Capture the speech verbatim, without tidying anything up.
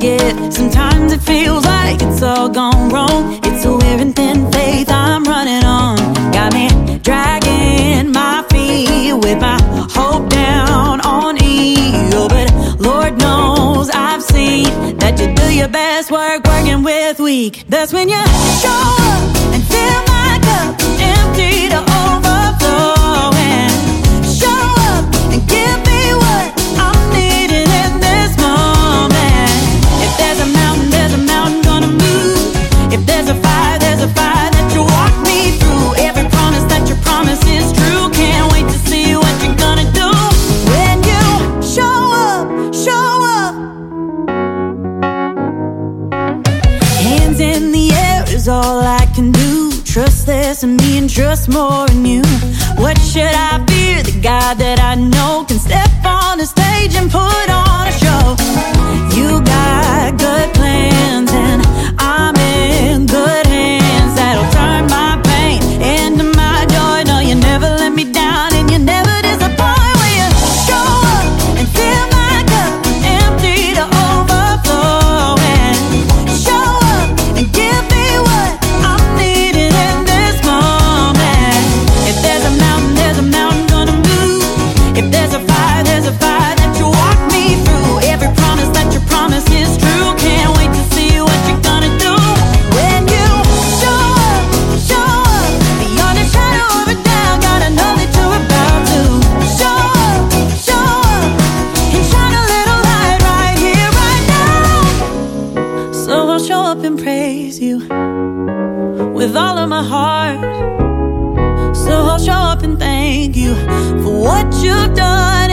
forget. Sometimes it feels like it's all gone wrong. It's a weird and thin faith I'm running on. Got me dragging my feet with my hope down on E. Oh, but Lord knows I've seen that you do your best work working with weak. That's when you show up and fill my cup empty to overflowing. Show up and give me what I'm needing in this moment. If there's a mountain, there's a mountain gonna move. If there's a fire, there's a fire that you walk me through. Every promise that you promise is true. Can't wait to see what you're gonna do when you show up, show up. Hands in the air is all I can do. Trust less in me and trust more in you. What should I fear? The God that I know can step on the stage and put on a show. You got good plans and I'm in good hands. That'll turn my pain into my joy. No, you never let me down and you never disappoint. When you show up and fill my cup empty to overflowing. Show up and give me what I'm needing in this moment. If there's a mountain, there's a mountain gonna move. If there's a fire, there's a fire that you walk me through. Every promise that you promise is true. Can't wait to see what you're gonna do when you show up, show up. Beyond the shadow of a doubt, gotta know that you're about to show up, show up, and shine a little light right here, right now. So I'll show up and praise you with all of my heart. So I'll show up and thank you for what you've done.